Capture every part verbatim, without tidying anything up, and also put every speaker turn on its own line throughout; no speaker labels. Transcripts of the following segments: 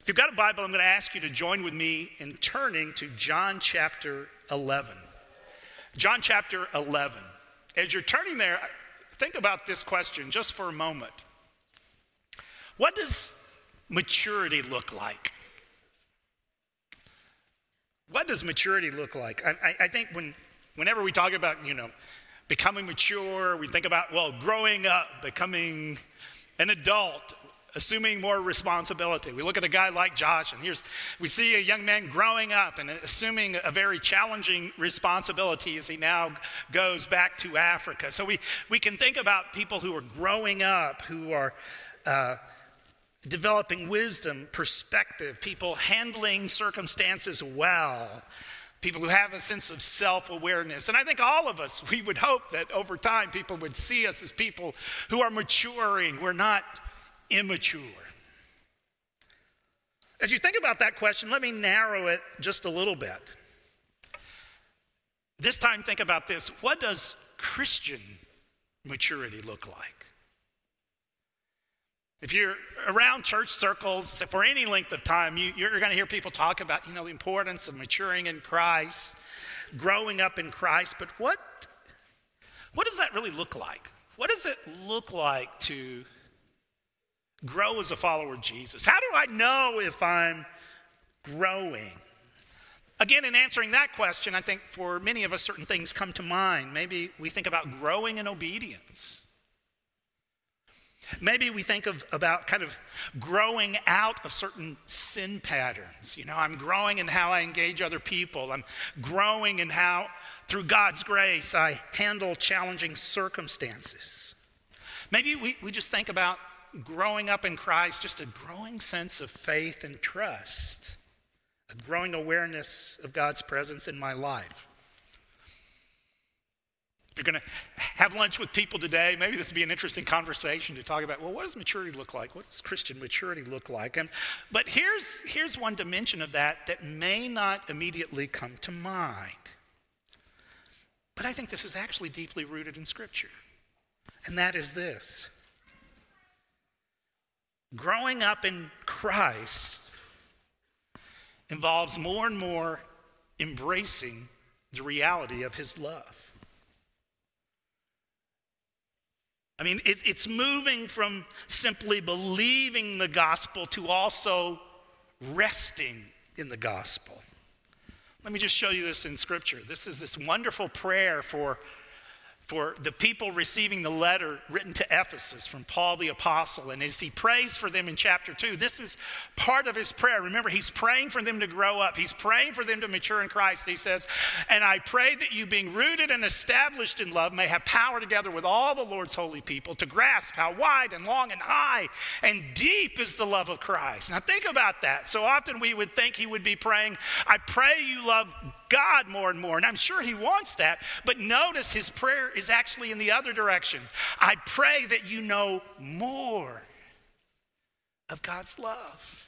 If you've got a Bible, I'm going to ask you to join with me in turning to John chapter eleven. John chapter eleven. As you're turning there, think about this question just for a moment. What does maturity look like? What does maturity look like? I, I, I think when, whenever we talk about, you know, becoming mature, we think about, well, growing up, becoming an adult, assuming more responsibility. We look at a guy like Josh, and here's we see a young man growing up and assuming a very challenging responsibility as he now goes back to Africa. So we, we can think about people who are growing up, who are uh, developing wisdom, perspective, people handling circumstances well, people who have a sense of self-awareness. And I think all of us, we would hope that over time people would see us as people who are maturing. We're not immature. As you think about that question, let me narrow it just a little bit. This time, think about this. What does Christian maturity look like? If you're around church circles for any length of time, you, you're going to hear people talk about, you know, the importance of maturing in Christ, growing up in Christ. But what, what does that really look like? What does it look like to grow as a follower of Jesus? How do I know if I'm growing? Again, in answering that question, I think for many of us, certain things come to mind. Maybe we think about growing in obedience. Maybe we think of about kind of growing out of certain sin patterns. You know, I'm growing in how I engage other people. I'm growing in how, through God's grace, I handle challenging circumstances. Maybe we, we just think about growing up in Christ, just a growing sense of faith and trust, a growing awareness of God's presence in my life. If you're going to have lunch with people today, maybe this would be an interesting conversation to talk about, well, what does maturity look like? What does Christian maturity look like? And, but here's, here's one dimension of that that may not immediately come to mind. But I think this is actually deeply rooted in Scripture. And that is this. Growing up in Christ involves more and more embracing the reality of his love. I mean, it, it's moving from simply believing the gospel to also resting in the gospel. Let me just show you this in Scripture. This is this wonderful prayer for for the people receiving the letter written to Ephesus from Paul the Apostle. And as he prays for them in chapter two, this is part of his prayer. Remember, he's praying for them to grow up. He's praying for them to mature in Christ. He says, and I pray that you, being rooted and established in love, may have power together with all the Lord's holy people to grasp how wide and long and high and deep is the love of Christ. Now think about that. So often we would think he would be praying, I pray you love God more and more. And I'm sure he wants that. But notice his prayer is actually in the other direction. I pray that you know more of God's love.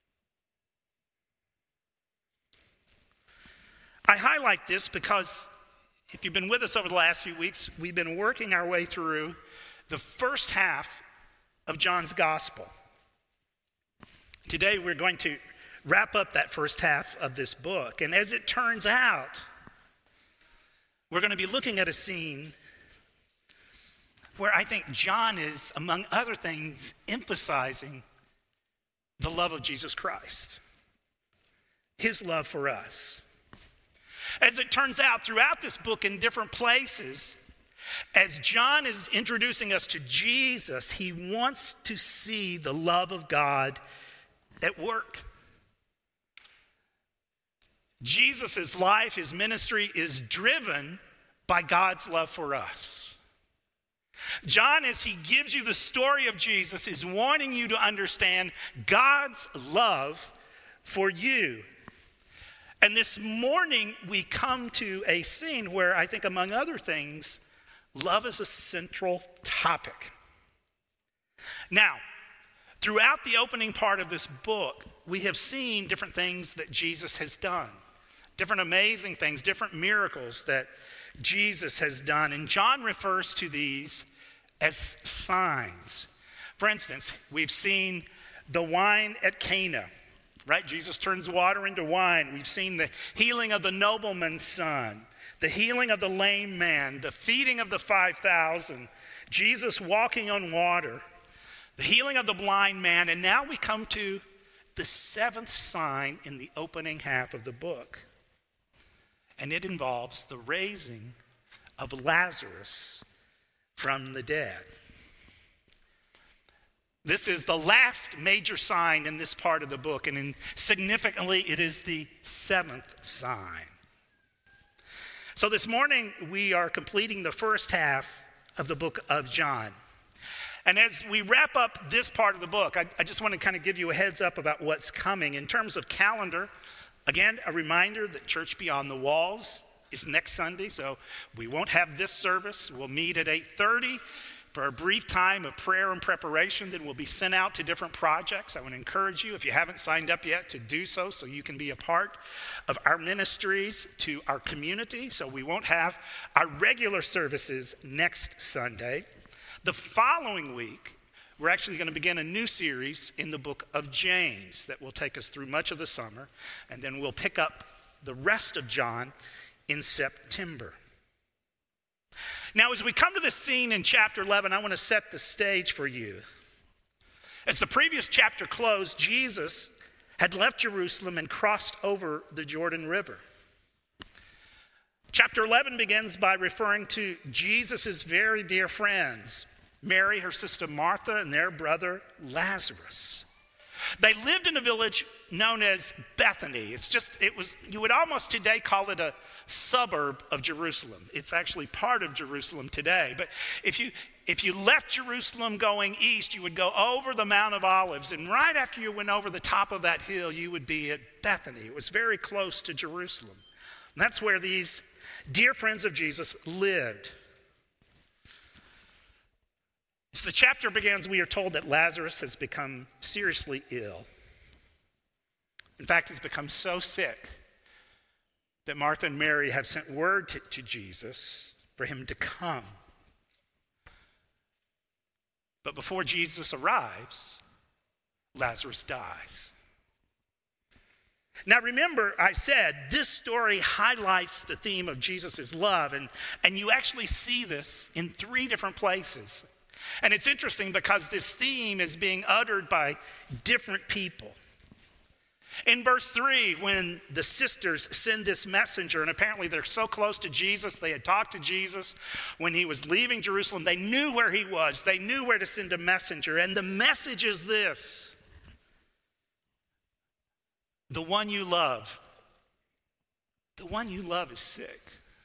I highlight this because if you've been with us over the last few weeks, we've been working our way through the first half of John's gospel. Today we're going to wrap up that first half of this book. And as it turns out, we're going to be looking at a scene where I think John is, among other things, emphasizing the love of Jesus Christ, his love for us. As it turns out, throughout this book in different places, as John is introducing us to Jesus, he wants to see the love of God at work. Jesus' life, his ministry is driven by God's love for us. John, as he gives you the story of Jesus, is wanting you to understand God's love for you. And this morning, we come to a scene where I think, among other things, love is a central topic. Now, throughout the opening part of this book, we have seen different things that Jesus has done. Different amazing things, different miracles that Jesus has done. And John refers to these as signs. For instance, we've seen the wine at Cana. right? Jesus turns water into wine. We've seen the healing of the nobleman's son, the healing of the lame man, the feeding of the five thousand, Jesus walking on water, the healing of the blind man, and now we come to the seventh sign in the opening half of the book. And it involves the raising of Lazarus from the dead. This is the last major sign in this part of the book, and in, significantly, it is the seventh sign. So this morning, we are completing the first half of the book of John. And as we wrap up this part of the book, I, I just want to kind of give you a heads up about what's coming. In terms of calendar, again, a reminder that Church Beyond the Walls is next Sunday, so we won't have this service. We'll meet at eight thirty for a brief time of prayer and preparation. Then we'll be sent out to different projects. I want to encourage you, if you haven't signed up yet, to do so so you can be a part of our ministries to our community. So we won't have our regular services next Sunday. The following week, we're actually going to begin a new series in the book of James that will take us through much of the summer, and then we'll pick up the rest of John in September. Now, as we come to this scene in chapter eleven, I want to set the stage for you. As the previous chapter closed, Jesus had left Jerusalem and crossed over the Jordan River. Chapter eleven begins by referring to Jesus' very dear friends, Mary, her sister Martha, and their brother Lazarus. They lived in a village known as Bethany. It's just, it was, you would almost today call it a suburb of Jerusalem. It's actually part of Jerusalem today. But if you if you left Jerusalem going east, you would go over the Mount of Olives. And right after you went over the top of that hill, you would be at Bethany. It was very close to Jerusalem. And that's where these dear friends of Jesus lived. As the chapter begins, we are told that Lazarus has become seriously ill. In fact, he's become so sick that Martha and Mary have sent word to, to Jesus for him to come. But before Jesus arrives, Lazarus dies. Now remember, I said this story highlights the theme of Jesus' love, and, and you actually see this in three different places. And it's interesting because this theme is being uttered by different people. In verse three, when the sisters send this messenger, and apparently they're so close to Jesus, they had talked to Jesus when he was leaving Jerusalem. They knew where he was. They knew where to send a messenger. And the message is this: the one you love, the one you love is sick.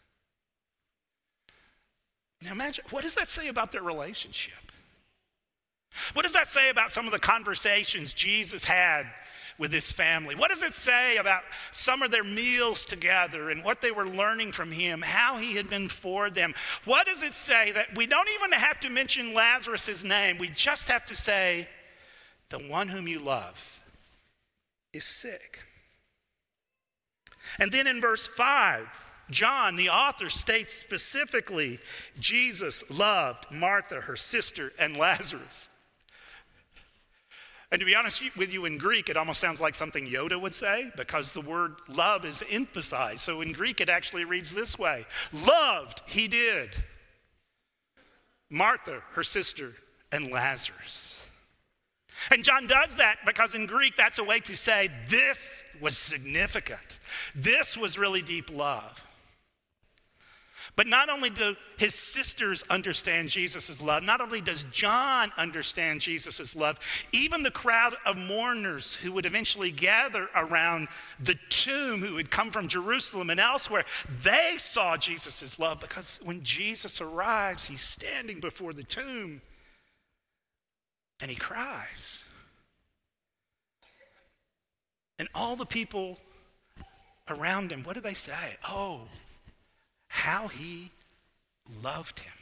Now imagine, what does that say about their relationship? What does that say about some of the conversations Jesus had with his family? What does it say about some of their meals together and what they were learning from him, how he had been for them? What does it say that we don't even have to mention Lazarus' name? We just have to say, the one whom you love is sick. And then in verse five, John, the author, states specifically, Jesus loved Martha, her sister, and Lazarus. And to be honest with you, in Greek, it almost sounds like something Yoda would say, because the word love is emphasized. So in Greek, it actually reads this way: loved, he did, Martha, her sister, and Lazarus. And John does that because in Greek, that's a way to say this was significant. This was really deep love. But not only do his sisters understand Jesus' love, not only does John understand Jesus' love, even the crowd of mourners who would eventually gather around the tomb, who had come from Jerusalem and elsewhere, they saw Jesus' love, because when Jesus arrives, he's standing before the tomb and he cries. And all the people around him, what do they say? Oh, how he loved him.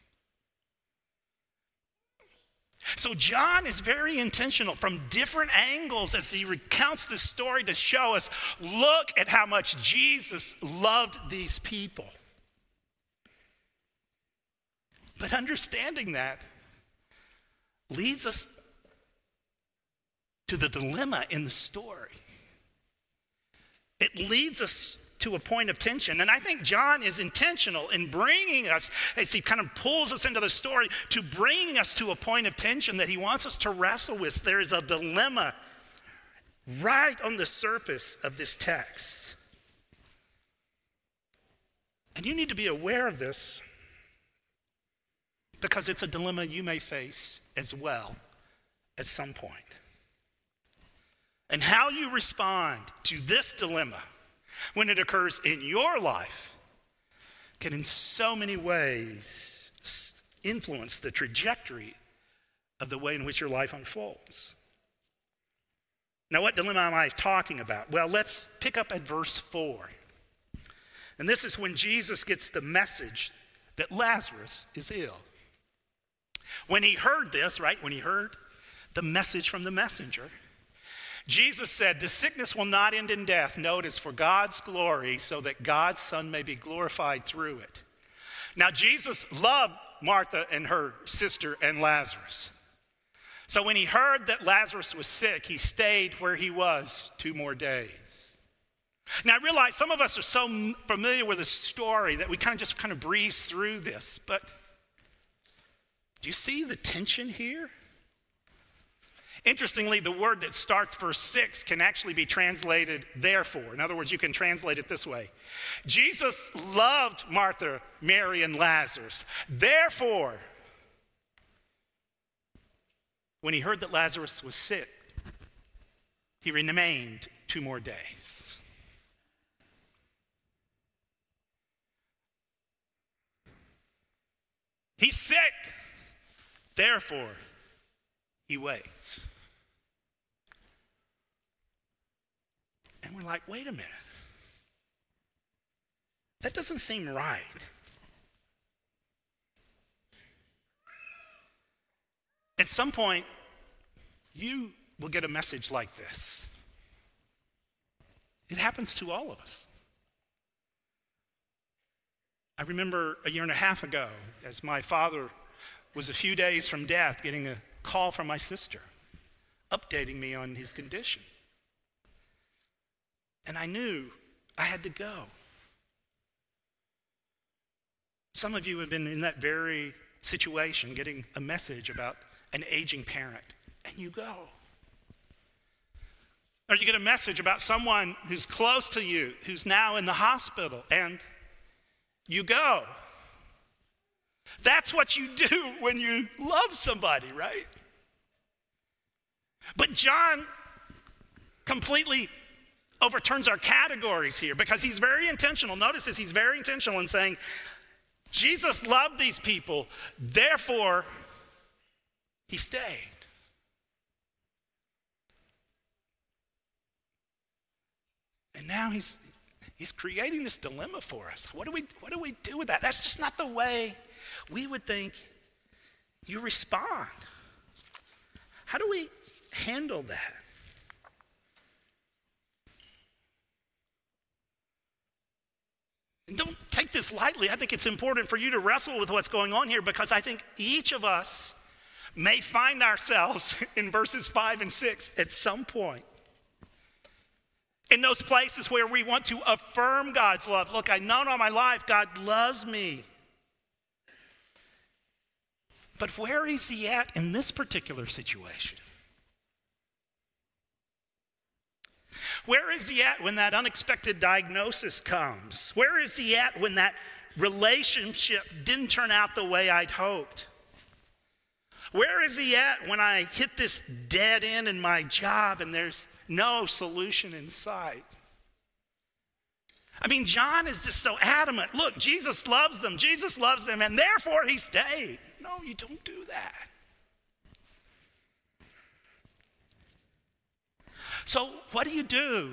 So John is very intentional from different angles as he recounts this story to show us, look at how much Jesus loved these people. But understanding that leads us to the dilemma in the story. It leads us to a point of tension. And I think John is intentional in bringing us, as he kind of pulls us into the story, to bringing us to a point of tension that he wants us to wrestle with. There is a dilemma right on the surface of this text. And you need to be aware of this because it's a dilemma you may face as well at some point. And how you respond to this dilemma when it occurs in your life can in so many ways influence the trajectory of the way in which your life unfolds. Now, what dilemma am I talking about? Well, let's pick up at verse four. And this is when Jesus gets the message that Lazarus is ill. When he heard this, right, when he heard the message from the messenger, Jesus said, the sickness will not end in death. Notice, for God's glory, so that God's Son may be glorified through it. Now, Jesus loved Martha and her sister and Lazarus. So when he heard that Lazarus was sick, he stayed where he was two more days. Now, I realize some of us are so familiar with the story that we kind of just kind of breeze through this. But do you see the tension here? Interestingly, the word that starts verse six can actually be translated therefore. In other words, you can translate it this way. Jesus loved Martha, Mary, and Lazarus. Therefore, when he heard that Lazarus was sick, he remained two more days. He's sick. Therefore, he waits. And we're like, wait a minute. That doesn't seem right. At some point, you will get a message like this. It happens to all of us. I remember a year and a half ago, as my father was a few days from death, getting a call from my sister, updating me on his condition. And I knew I had to go. Some of you have been in that very situation, getting a message about an aging parent, and you go. Or you get a message about someone who's close to you, who's now in the hospital, and you go. That's what you do when you love somebody, right? But John completely overturns our categories here because he's very intentional. Notice this, he's very intentional in saying, Jesus loved these people, therefore he stayed. And now he's he's creating this dilemma for us. What do we what do we do with that? That's just not the way we would think you respond. How do we handle that? And don't take this lightly. I think it's important for you to wrestle with what's going on here because I think each of us may find ourselves in verses five and six at some point. In those places where we want to affirm God's love. Look, I know all my life God loves me. But where is he at in this particular situation? Where is he at when that unexpected diagnosis comes? Where is he at when that relationship didn't turn out the way I'd hoped? Where is he at when I hit this dead end in my job and there's no solution in sight? I mean, John is just so adamant. Look, Jesus loves them. Jesus loves them, and therefore he stayed. No, you don't do that. So what do you do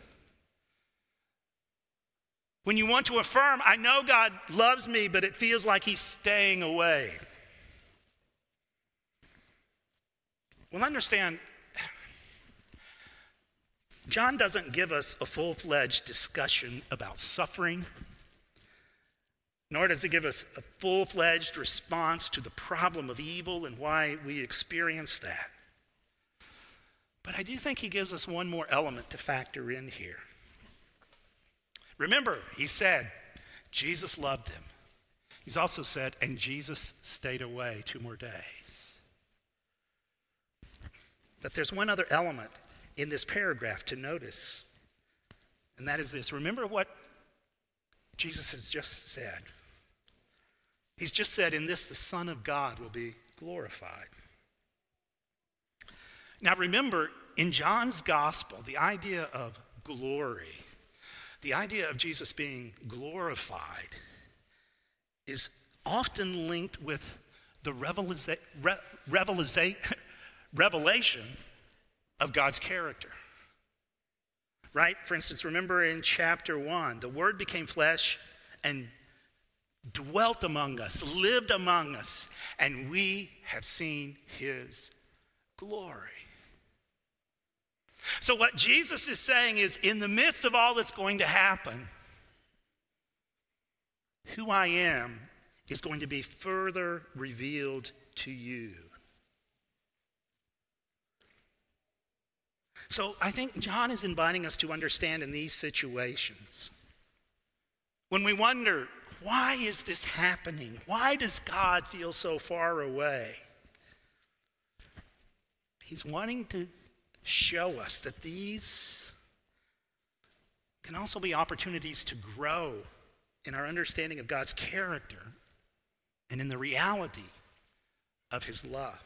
when you want to affirm, I know God loves me, but it feels like he's staying away? Well, understand, John doesn't give us a full-fledged discussion about suffering, nor does he give us a full-fledged response to the problem of evil and why we experience that. But I do think he gives us one more element to factor in here. Remember, he said, Jesus loved him. He's also said, and Jesus stayed away two more days. But there's one other element in this paragraph to notice, and that is this. Remember what Jesus has just said. He's just said, in this the Son of God will be glorified. Now remember, in John's gospel, the idea of glory, the idea of Jesus being glorified is often linked with the reveliza- re- reveliza- revelation of God's character. Right? For instance, remember in chapter one, the Word became flesh and dwelt among us, lived among us, and we have seen his glory. So what Jesus is saying is, in the midst of all that's going to happen, who I am is going to be further revealed to you. So I think John is inviting us to understand in these situations, when we wonder, why is this happening? Why does God feel so far away? He's wanting to show us that these can also be opportunities to grow in our understanding of God's character and in the reality of his love.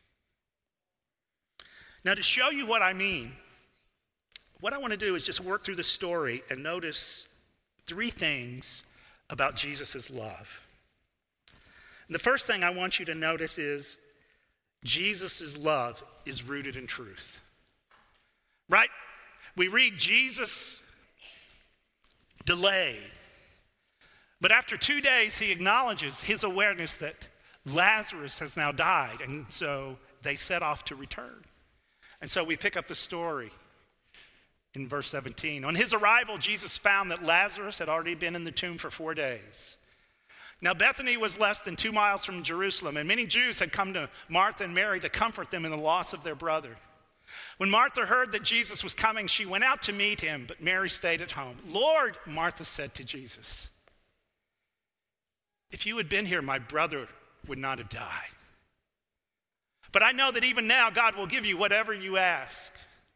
Now, to show you what I mean, what I want to do is just work through the story and notice three things about Jesus' love. And the first thing I want you to notice is Jesus' love is rooted in truth. Right? We read Jesus delayed. But after two days, he acknowledges his awareness that Lazarus has now died. And so they set off to return. And so we pick up the story in verse seventeen. On his arrival, Jesus found that Lazarus had already been in the tomb for four days. Now Bethany was less than two miles from Jerusalem, and many Jews had come to Martha and Mary to comfort them in the loss of their brother. When Martha heard that Jesus was coming, she went out to meet him, but Mary stayed at home. Lord, Martha said to Jesus, if you had been here, my brother would not have died. But I know that even now God will give you whatever you ask.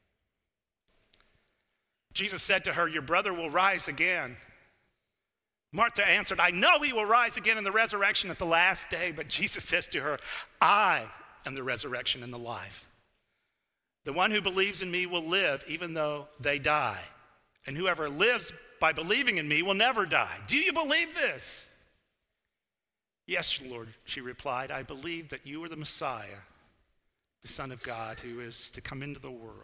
Jesus said to her, your brother will rise again. Martha answered, I know he will rise again in the resurrection at the last day. But Jesus says to her, I am the resurrection and the life. The one who believes in me will live even though they die. And whoever lives by believing in me will never die. Do you believe this? Yes, Lord, she replied. I believe that you are the Messiah, the Son of God, who is to come into the world.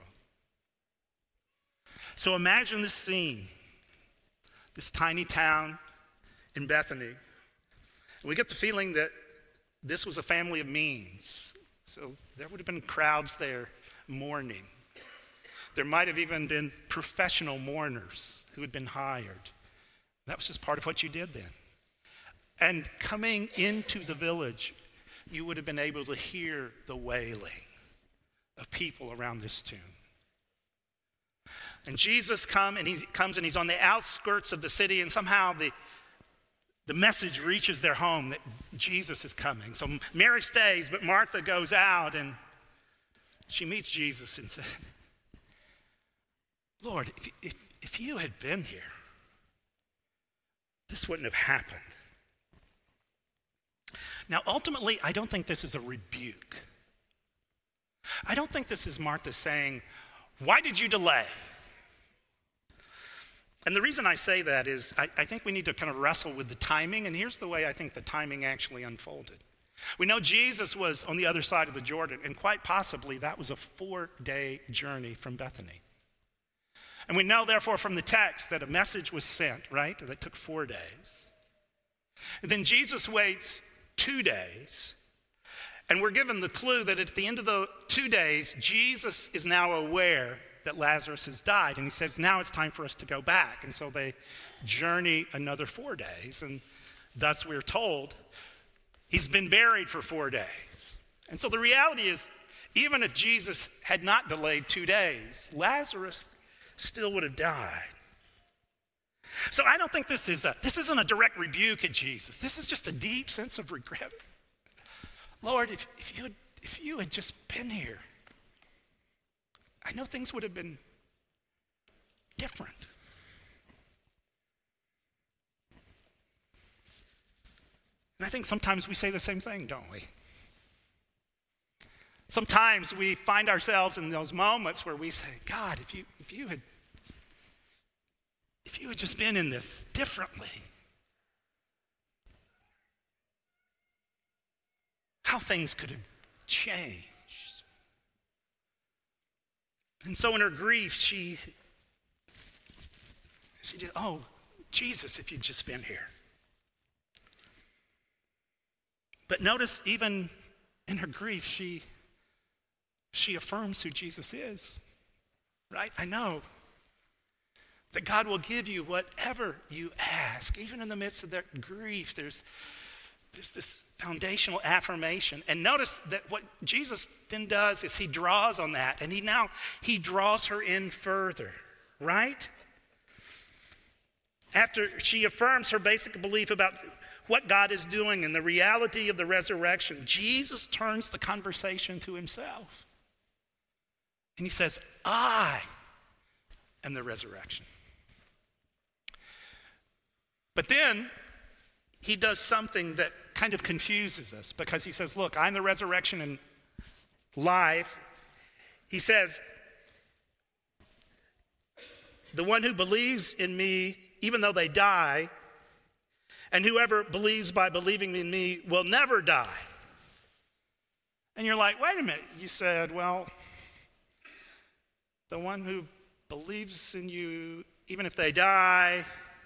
So imagine this scene, this tiny town in Bethany. And we get the feeling that this was a family of means. So there would have been crowds there mourning. There might have even been professional mourners who had been hired. That was just part of what you did then. And coming into the village, you would have been able to hear the wailing of people around this tomb. And Jesus come and he comes and he's on the outskirts of the city, and somehow the, the message reaches their home that Jesus is coming. So Mary stays, but Martha goes out and she meets Jesus and said, Lord, if, if, if you had been here, this wouldn't have happened. Now, ultimately, I don't think this is a rebuke. I don't think this is Martha saying, why did you delay? And the reason I say that is I, I think we need to kind of wrestle with the timing, and here's the way I think the timing actually unfolded. We know Jesus was on the other side of the Jordan, and quite possibly that was a four-day journey from Bethany. And we know, therefore, from the text that a message was sent, right, that took four days. And then Jesus waits two days, and we're given the clue that at the end of the two days, Jesus is now aware that Lazarus has died, and he says, now it's time for us to go back. And so they journey another four days, and thus we're told he's been buried for four days. And so the reality is, even if Jesus had not delayed two days, Lazarus still would have died. So I don't think this is a, this isn't a direct rebuke at Jesus. This is just a deep sense of regret. Lord, if, if, you, had, if you had just been here, I know things would have been different. And I think sometimes we say the same thing, don't we? Sometimes we find ourselves in those moments where we say, God, if you, if you had if you had just been in this differently, how things could have changed. And so in her grief, she, she did, oh, Jesus, if you'd just been here. But notice even in her grief, she, she affirms who Jesus is, right? I know that God will give you whatever you ask. Even in the midst of that grief, there's, there's this foundational affirmation. And notice that what Jesus then does is he draws on that, and he now, he draws her in further, right? After she affirms her basic belief about what God is doing and the reality of the resurrection, Jesus turns the conversation to himself. And he says, I am the resurrection. But then he does something that kind of confuses us, because he says, look, I'm the resurrection and life. He says, the one who believes in me, even though they die, and whoever believes by believing in me will never die. And you're like, wait a minute. You said, well, the one who believes in you, even if they die,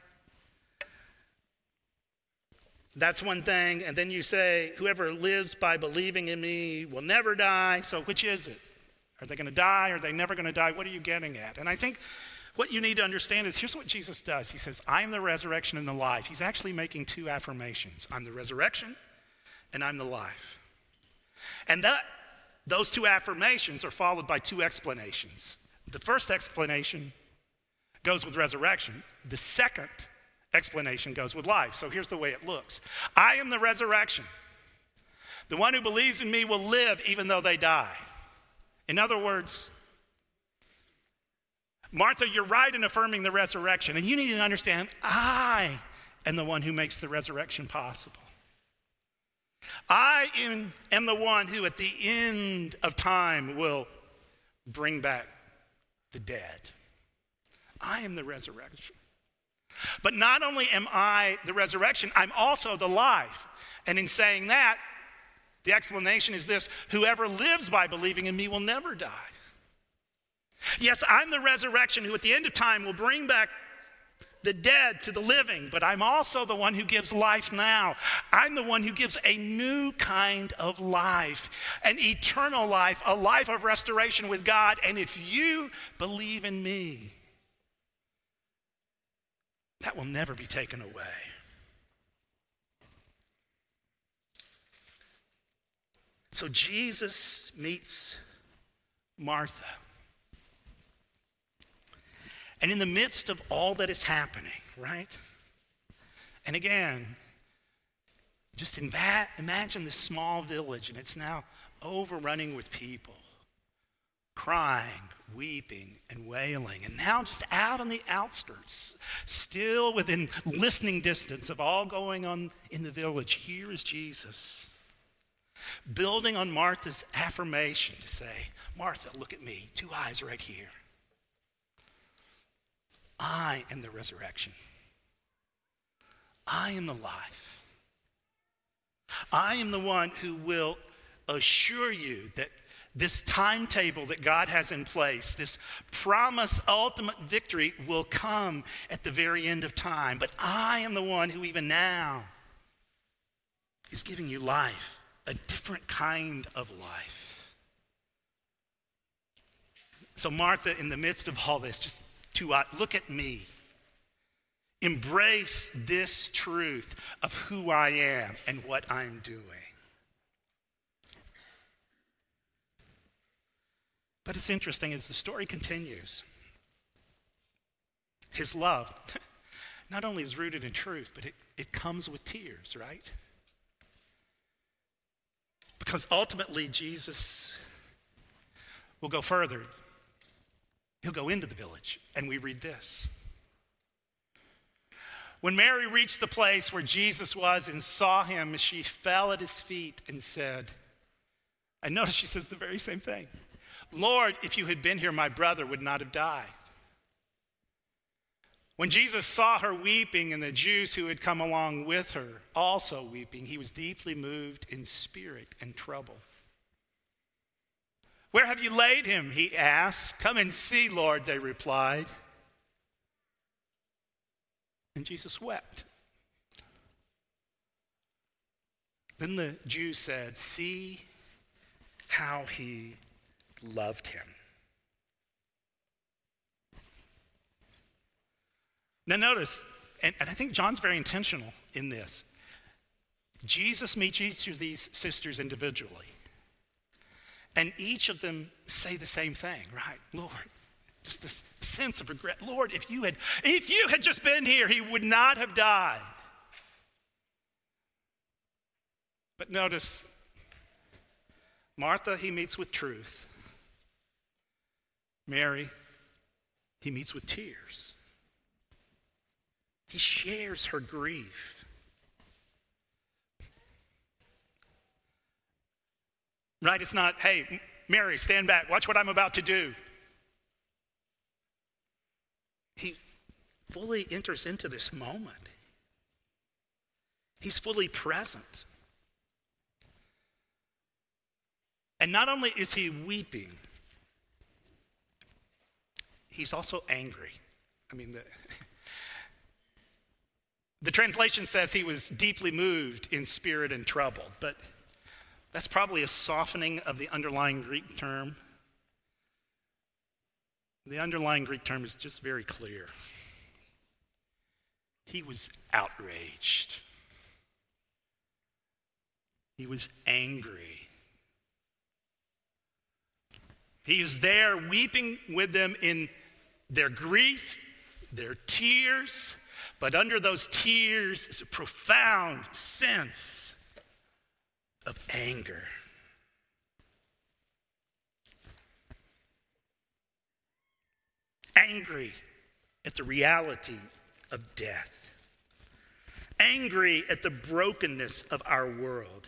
that's one thing. And then you say, whoever lives by believing in me will never die. So which is it? Are they going to die? Are they never going to die? What are you getting at? And I think what you need to understand is here's what Jesus does. He says, I am the resurrection and the life. He's actually making two affirmations. I'm the resurrection and I'm the life. And that those two affirmations are followed by two explanations. The first explanation goes with resurrection. The second explanation goes with life. So here's the way it looks. I am the resurrection. The one who believes in me will live even though they die. In other words, Martha, you're right in affirming the resurrection, and you need to understand, I am the one who makes the resurrection possible. I am, am the one who at the end of time will bring back the dead. I am the resurrection. But not only am I the resurrection, I'm also the life. And in saying that, the explanation is this: whoever lives by believing in me will never die. Yes, I'm the resurrection who at the end of time will bring back the dead to the living, but I'm also the one who gives life now. I'm the one who gives a new kind of life, an eternal life, a life of restoration with God. And if you believe in me, that will never be taken away. So Jesus meets Martha. And in the midst of all that is happening, right? And again, just inva- imagine this small village, and it's now overrunning with people, crying, weeping, and wailing. And now just out on the outskirts, still within listening distance of all going on in the village, here is Jesus, building on Martha's affirmation to say, Martha, look at me, two eyes right here. I am the resurrection. I am the life. I am the one who will assure you that this timetable that God has in place, this promised ultimate victory, will come at the very end of time. But I am the one who even now is giving you life, a different kind of life. So Martha, in the midst of all this, just to uh, look at me. Embrace this truth of who I am and what I'm doing. But it's interesting as the story continues. His love, not only is rooted in truth, but it, it comes with tears, right? Because ultimately, Jesus will go further. He'll go into the village, and we read this. When Mary reached the place where Jesus was and saw him, she fell at his feet and said, and notice she says the very same thing. Lord, if you had been here, my brother would not have died. When Jesus saw her weeping and the Jews who had come along with her also weeping, he was deeply moved in spirit and troubled. Where have you laid him? He asked. Come and see, Lord, they replied. And Jesus wept. Then the Jews said, see how he loved him. Now notice, and, and I think John's very intentional in this. Jesus meets each of these sisters individually. And each of them say the same thing, right? Lord, just this sense of regret. Lord, if you had, if you had just been here, he would not have died. But notice, Martha, he meets with truth. Mary, he meets with tears. He shares her grief. Right? It's not, hey, Mary, stand back. Watch what I'm about to do. He fully enters into this moment. He's fully present. And not only is he weeping, he's also angry. I mean, the, the translation says he was deeply moved in spirit and troubled, but that's probably a softening of the underlying Greek term. The underlying Greek term is just very clear. He was outraged. He was angry. He is there weeping with them in their grief, their tears, but under those tears is a profound sense of anger. Angry at the reality of death. Angry at the brokenness of our world.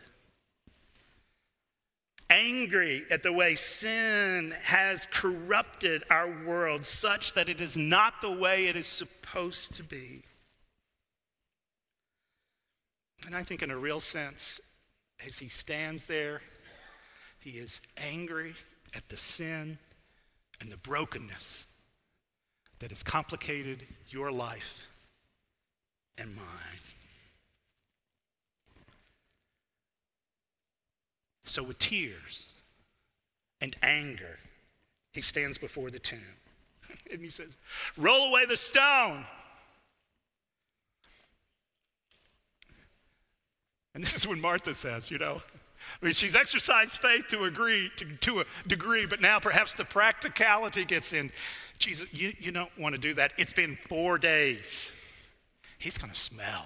Angry at the way sin has corrupted our world such that it is not the way it is supposed to be. And I think in a real sense, as he stands there, he is angry at the sin and the brokenness that has complicated your life and mine. So with tears and anger, he stands before the tomb. And he says, roll away the stone. And this is when Martha says, you know, I mean, she's exercised faith to agree to, to a degree, but now perhaps the practicality gets in. Jesus, you, you don't want to do that. It's been four days. He's going to smell.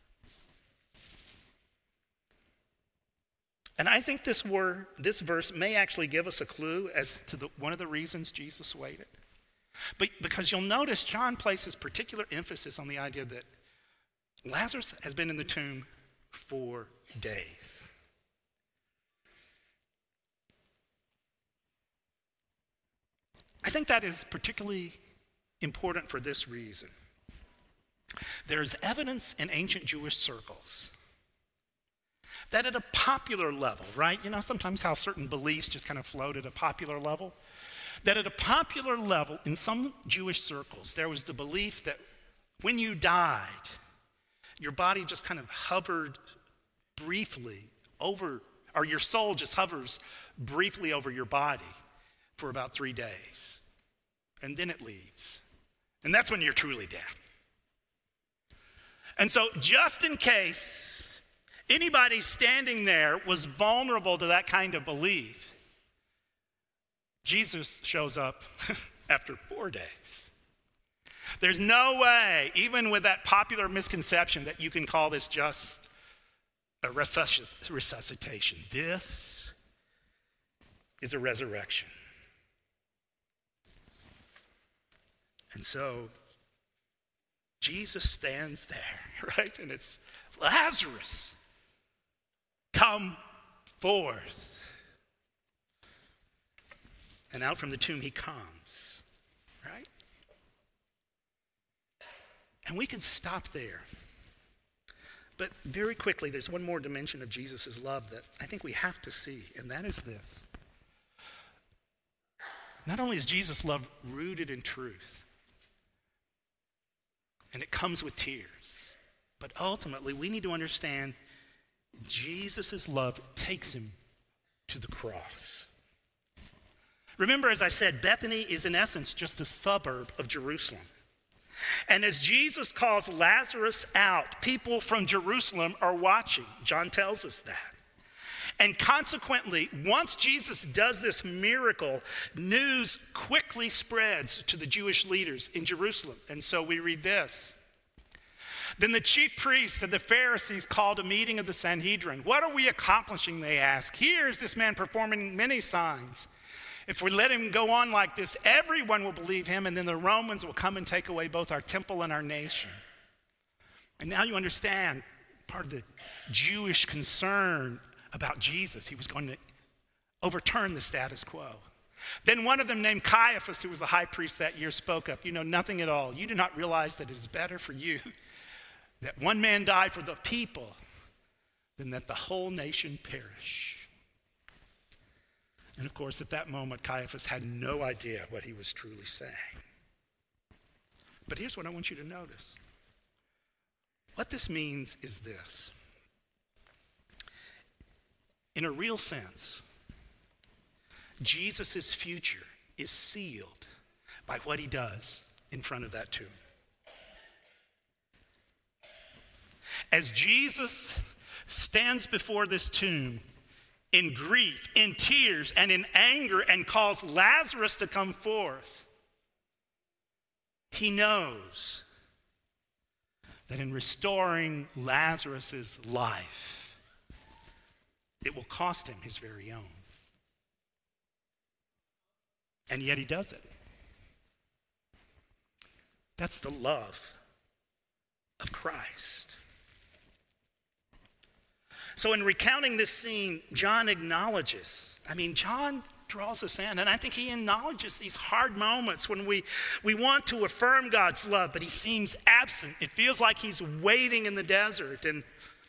And I think this word, this verse may actually give us a clue as to the, one of the reasons Jesus waited. But because you'll notice John places particular emphasis on the idea that Lazarus has been in the tomb for days. I think that is particularly important for this reason. There's evidence in ancient Jewish circles that at a popular level, right? You know, sometimes how certain beliefs just kind of float at a popular level. That at a popular level, in some Jewish circles, there was the belief that when you died, your body just kind of hovered briefly over, or your soul just hovers briefly over your body for about three days. And then it leaves. And that's when you're truly dead. And so just in case anybody standing there was vulnerable to that kind of belief, Jesus shows up after four days. There's no way, even with that popular misconception, that you can call this just a resusc- resuscitation. This is a resurrection. And so Jesus stands there, right? And it's Lazarus, come forth. And out from the tomb he comes, right? And we can stop there. But very quickly, there's one more dimension of Jesus' love that I think we have to see, and that is this. Not only is Jesus' love rooted in truth, and it comes with tears, but ultimately we need to understand Jesus' love takes him to the cross. Remember, as I said, Bethany is in essence just a suburb of Jerusalem. And as Jesus calls Lazarus out, people from Jerusalem are watching. John tells us that. And consequently, once Jesus does this miracle, news quickly spreads to the Jewish leaders in Jerusalem. And so we read this. Then the chief priests and the Pharisees called a meeting of the Sanhedrin. What are we accomplishing, they ask. Here is this man performing many signs. If we let him go on like this, everyone will believe him, and then the Romans will come and take away both our temple and our nation. And now you understand part of the Jewish concern about Jesus. He was going to overturn the status quo. Then one of them, named Caiaphas, who was the high priest that year, spoke up. You know nothing at all. You do not realize that it is better for you that one man die for the people than that the whole nation perish. And of course, at that moment, Caiaphas had no idea what he was truly saying. But here's what I want you to notice. What this means is this. In a real sense, Jesus' future is sealed by what he does in front of that tomb. As Jesus stands before this tomb, in grief, in tears, and in anger, and calls Lazarus to come forth, he knows that in restoring Lazarus' life, it will cost him his very own. And yet he does it. That's the love of Christ. So in recounting this scene, John acknowledges, I mean, John draws us in, and I think he acknowledges these hard moments when we, we want to affirm God's love, but he seems absent. It feels like he's waiting in the desert. And,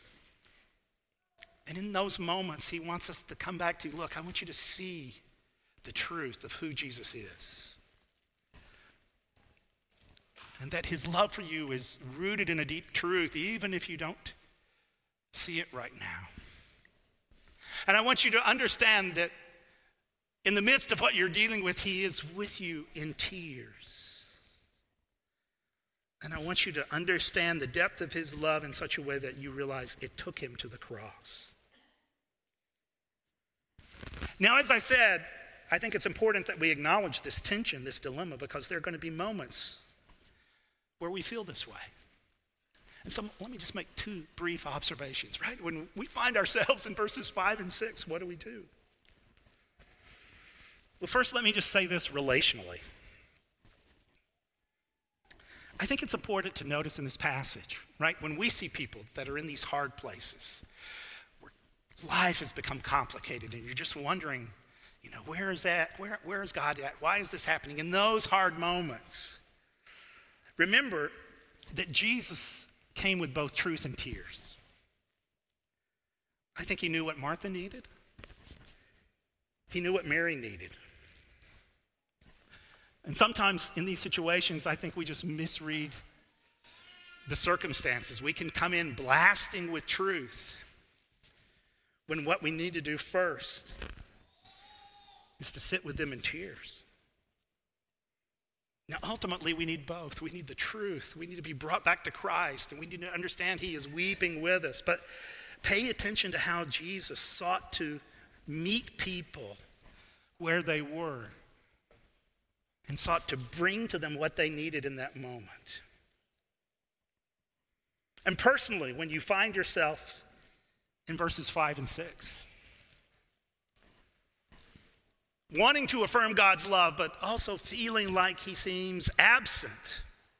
and in those moments, he wants us to come back to, look, I want you to see the truth of who Jesus is. And that his love for you is rooted in a deep truth, even if you don't see it right now. And I want you to understand that in the midst of what you're dealing with, he is with you in tears. And I want you to understand the depth of his love in such a way that you realize it took him to the cross. Now, as I said, I think it's important that we acknowledge this tension, this dilemma, because there are going to be moments where we feel this way. And so let me just make two brief observations, right? When we find ourselves in verses five and six, what do we do? Well, first, let me just say this relationally. I think it's important to notice in this passage, right? When we see people that are in these hard places, where life has become complicated and you're just wondering, you know, where is that? Where, where is God at? Why is this happening? In those hard moments, remember that Jesus came with both truth and tears. I think he knew what Martha needed. He knew what Mary needed. And sometimes in these situations, I think we just misread the circumstances. We can come in blasting with truth when what we need to do first is to sit with them in tears. Now, ultimately, we need both. We need the truth. We need to be brought back to Christ, and we need to understand he is weeping with us. But pay attention to how Jesus sought to meet people where they were and sought to bring to them what they needed in that moment. And personally, when you find yourself in verses five and six, wanting to affirm God's love, but also feeling like he seems absent,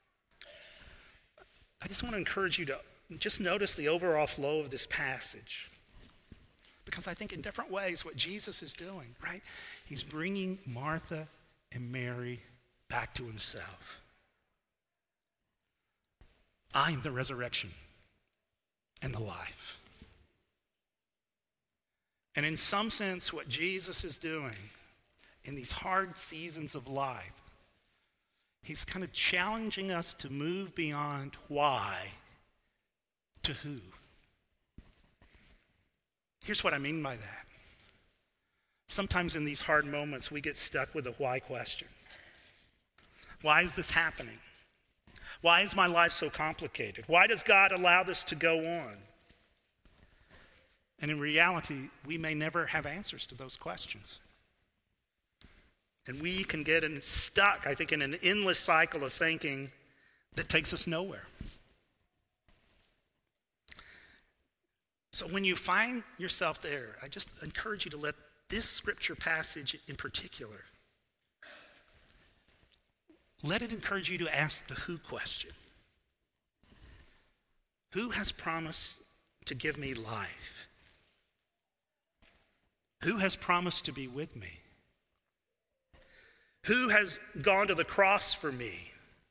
I just want to encourage you to just notice the overall flow of this passage. Because I think in different ways what Jesus is doing, right? He's bringing Martha and Mary back to himself. I am the resurrection and the life. And in some sense, what Jesus is doing in these hard seasons of life, he's kind of challenging us to move beyond why to who. Here's what I mean by that. Sometimes in these hard moments, we get stuck with a why question. Why is this happening? Why is my life so complicated? Why does God allow this to go on? And in reality, we may never have answers to those questions. And we can get in, stuck, I think, in an endless cycle of thinking that takes us nowhere. So when you find yourself there, I just encourage you to let this scripture passage in particular, let it encourage you to ask the who question. Who has promised to give me life? Who has promised to be with me? Who has gone to the cross for me?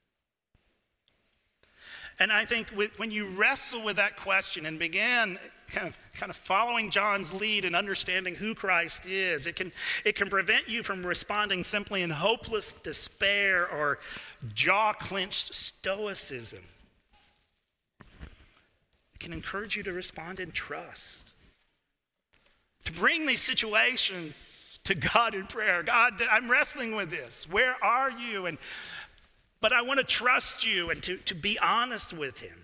And I think when you wrestle with that question and begin kind of, kind of following John's lead and understanding who Christ is, it can, it can prevent you from responding simply in hopeless despair or jaw-clenched stoicism. It can encourage you to respond in trust, to bring these situations to God in prayer. God, I'm wrestling with this. Where are you? And but I want to trust you and to, to be honest with him.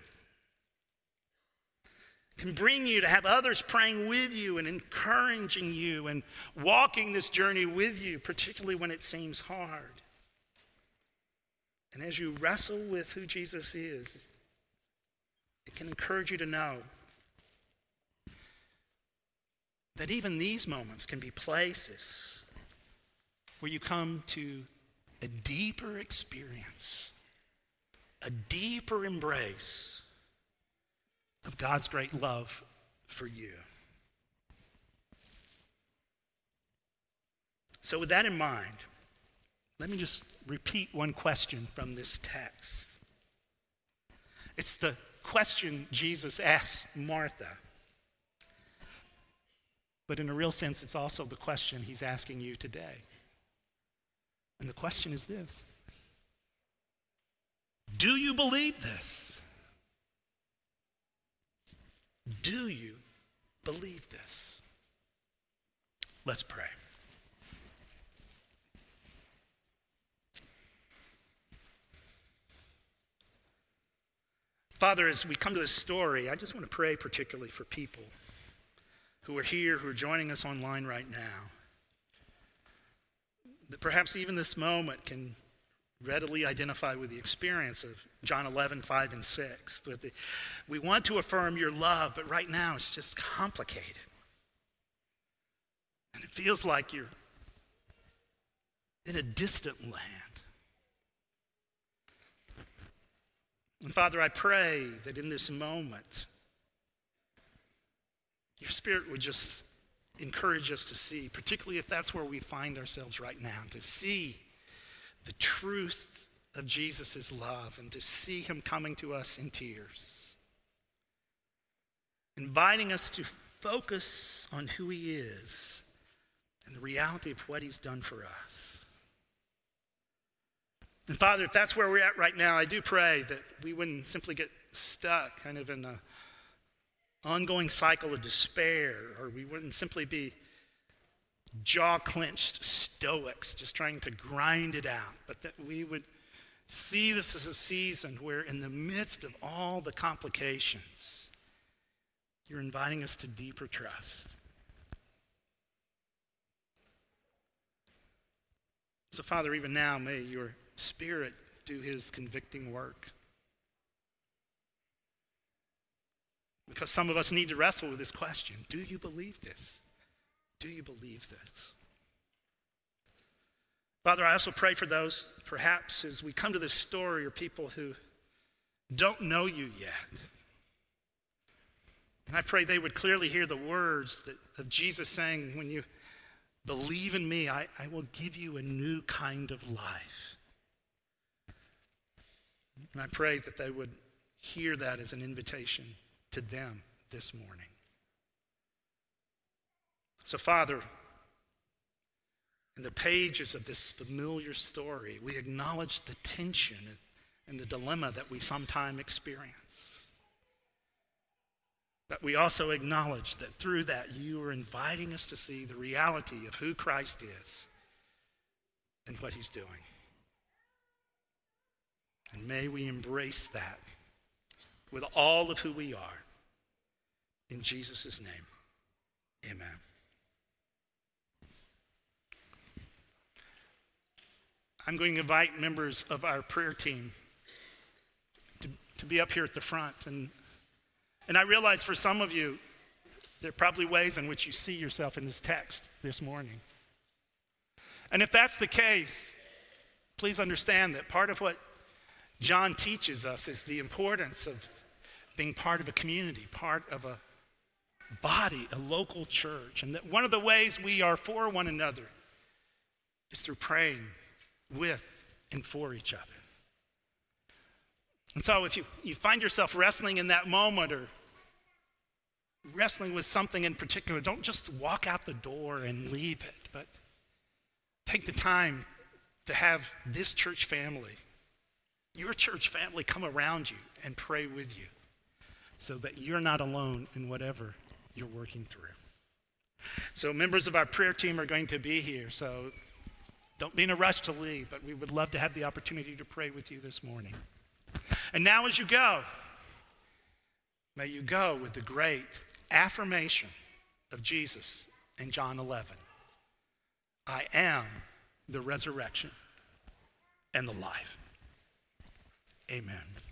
It can bring you to have others praying with you and encouraging you and walking this journey with you, particularly when it seems hard. And as you wrestle with who Jesus is, it can encourage you to know that even these moments can be places where you come to a deeper experience, a deeper embrace of God's great love for you. So with that in mind, let me just repeat one question from this text. It's the question Jesus asked Martha. But in a real sense, it's also the question he's asking you today. And the question is this: do you believe this? Do you believe this? Let's pray. Father, as we come to this story, I just want to pray particularly for people who are here, who are joining us online right now, that perhaps even this moment can readily identify with the experience of John eleven, five and six. That the, we want to affirm your love, but right now it's just complicated. And it feels like you're in a distant land. And Father, I pray that in this moment, your Spirit would just encourage us to see, particularly if that's where we find ourselves right now, to see the truth of Jesus' love and to see him coming to us in tears, inviting us to focus on who he is and the reality of what he's done for us. And Father, if that's where we're at right now, I do pray that we wouldn't simply get stuck kind of in a ongoing cycle of despair, or we wouldn't simply be jaw-clenched stoics just trying to grind it out, but that we would see this as a season where in the midst of all the complications, you're inviting us to deeper trust. So, Father, even now, may your Spirit do his convicting work. Because some of us need to wrestle with this question. Do you believe this? Do you believe this? Father, I also pray for those, perhaps, as we come to this story, are people who don't know you yet. And I pray they would clearly hear the words that, of Jesus saying, when you believe in me, I, I will give you a new kind of life. And I pray that they would hear that as an invitation to them this morning. So, Father, in the pages of this familiar story, we acknowledge the tension and the dilemma that we sometimes experience. But we also acknowledge that through that, you are inviting us to see the reality of who Christ is and what he's doing. And may we embrace that with all of who we are. In Jesus' name, amen. I'm going to invite members of our prayer team to, to be up here at the front. And, and I realize for some of you, there are probably ways in which you see yourself in this text this morning. And if that's the case, please understand that part of what John teaches us is the importance of being part of a community, part of a body, a local church. And that one of the ways we are for one another is through praying with and for each other. And so if you, you find yourself wrestling in that moment or wrestling with something in particular, don't just walk out the door and leave it, but take the time to have this church family, your church family, come around you and pray with you so that you're not alone in whatever you're working through. So members of our prayer team are going to be here, so don't be in a rush to leave, but we would love to have the opportunity to pray with you this morning. And now as you go, may you go with the great affirmation of Jesus in John eleven. I am the resurrection and the life. Amen.